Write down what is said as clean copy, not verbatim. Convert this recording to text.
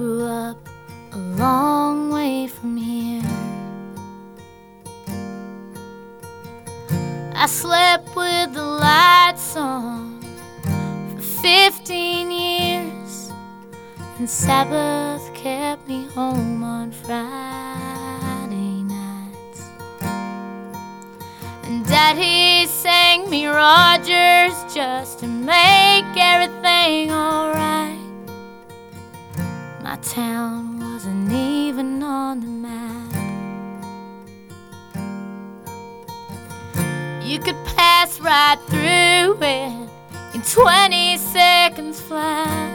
grew up a long way from here. I slept with the lights on for 15 years, and Sabbath kept me home on Friday nights. And Daddy sang me Rogers just to make everything alright. My town wasn't even on the map. You could pass right through it in 20 seconds flat.